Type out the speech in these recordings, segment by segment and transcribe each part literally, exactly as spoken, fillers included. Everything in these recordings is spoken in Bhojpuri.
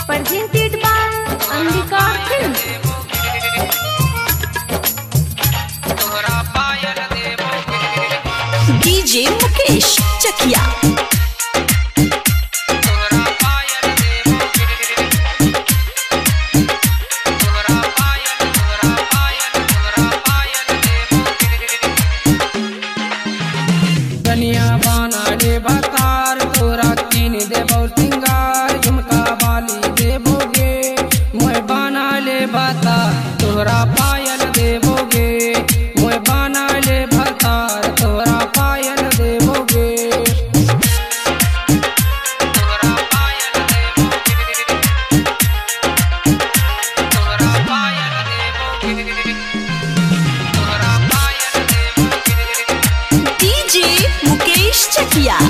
presented by Ambika Films. D J Mukesh Chakia. कनिया बाना ले बतार तोरा कीन देबो सिंगार झुमका बाली देबोगे मोय बाना ले बतार तोरा पायल देबोगे मोय बाना ले बतार तोरा पायल देबोगे तोरा पायल देबोगे तोरा पायल देबोगे तोरा पायल देबोगे D J Mukesh Chakia.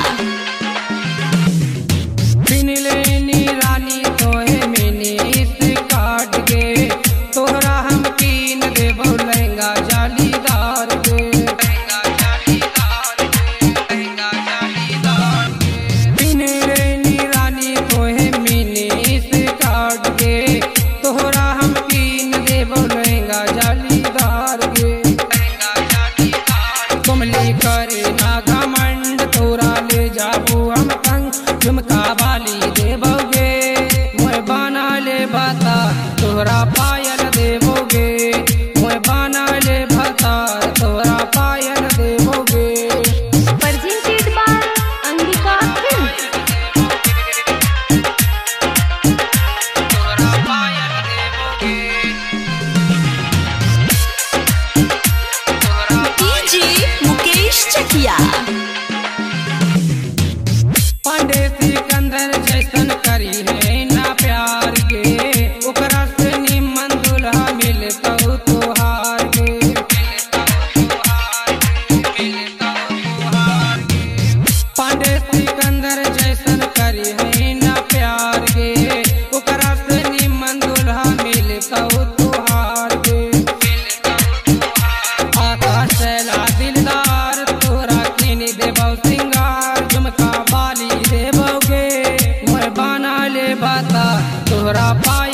बिनलेनी रानी तोहे मैंने इस काट गे तोहरा हम कीन देबो लहंगा जालीदार गे लहंगा जालीदार गे लहंगा जालीदार गे बिनलेनी रानी तोहे मैंने इस काट गे तोहरा हम कीन देबो लहंगा जालीदार गे लहंगा जालीदार कमली करे ना घमंड तोरा ले जाबू हम तंग झुमका बाली देबोगे मोय बाना ले बता तोरा पायल देबोगे मोय बाना ले बता तोरा पायल देबोगे Presented by Ambika Films. तोरा पायल देबोगे तोरा D J Mukesh Chakia. Pandey Sikandar जैसन करी है ना प्यार गे ओकरा से निमन दुल्हा मिलता तोहार गे पांडे सिकंदर जैसन करी है ना प्यार गे ओकरा से निमन दुल्हा मिलता तोहार गे आकाश ला दिलदार तोरा कीन देबो सिंगार झुमका बाली देबोगे मोय बाना ले बता तोरा पायल